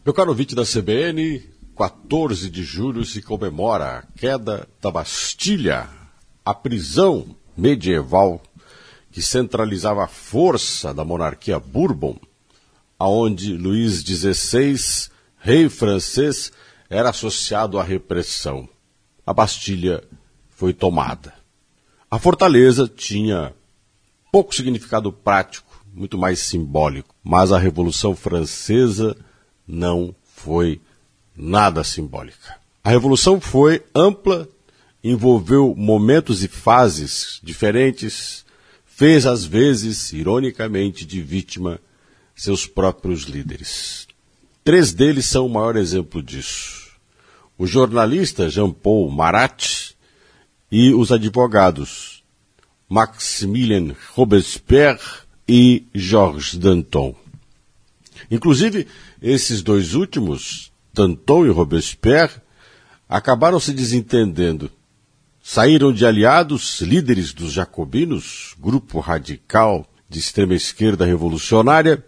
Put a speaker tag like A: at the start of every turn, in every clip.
A: Meu caro ouvinte da CBN, 14 de julho se comemora a queda da Bastilha, a prisão medieval que centralizava a força da monarquia Bourbon, aonde Luís XVI, rei francês, era associado à repressão. A Bastilha foi tomada. A fortaleza tinha pouco significado prático, muito mais simbólico, mas a Revolução Francesa não foi nada simbólica. A Revolução foi ampla, envolveu momentos e fases diferentes, fez às vezes, ironicamente, de vítima seus próprios líderes. 3 deles são o maior exemplo disso. O jornalista Jean-Paul Marat e os advogados Maximilien Robespierre e Georges Danton. Inclusive, esses 2 últimos, Danton e Robespierre, acabaram se desentendendo. Saíram de aliados, líderes dos jacobinos, grupo radical de extrema esquerda revolucionária,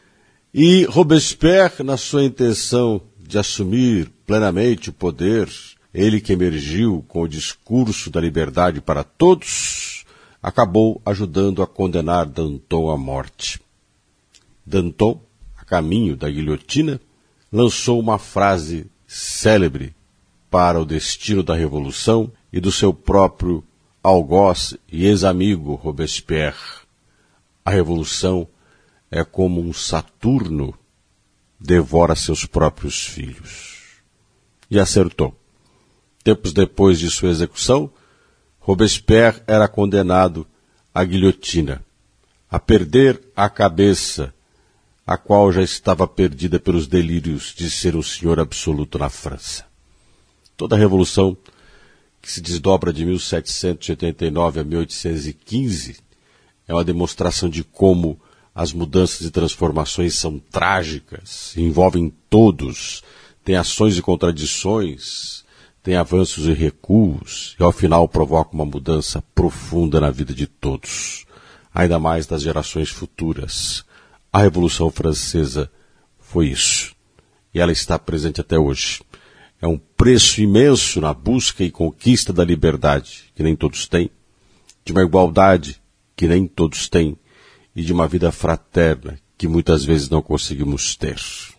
A: e Robespierre, na sua intenção de assumir plenamente o poder, ele que emergiu com o discurso da liberdade para todos, acabou ajudando a condenar Danton à morte. Danton, a caminho da guilhotina, lançou uma frase célebre para o destino da Revolução e do seu próprio algoz e ex-amigo Robespierre. A Revolução é como um Saturno devora seus próprios filhos. E acertou. Tempos depois de sua execução, Robespierre era condenado à guilhotina, a perder a cabeça, a qual já estava perdida pelos delírios de ser um senhor absoluto na França. Toda a Revolução, que se desdobra de 1789 a 1815, é uma demonstração de como as mudanças e transformações são trágicas, envolvem todos, têm ações e contradições, têm avanços e recuos, e ao final provoca uma mudança profunda na vida de todos, ainda mais das gerações futuras. A Revolução Francesa foi isso, e ela está presente até hoje. É um preço imenso na busca e conquista da liberdade, que nem todos têm, de uma igualdade, que nem todos têm, e de uma vida fraterna, que muitas vezes não conseguimos ter.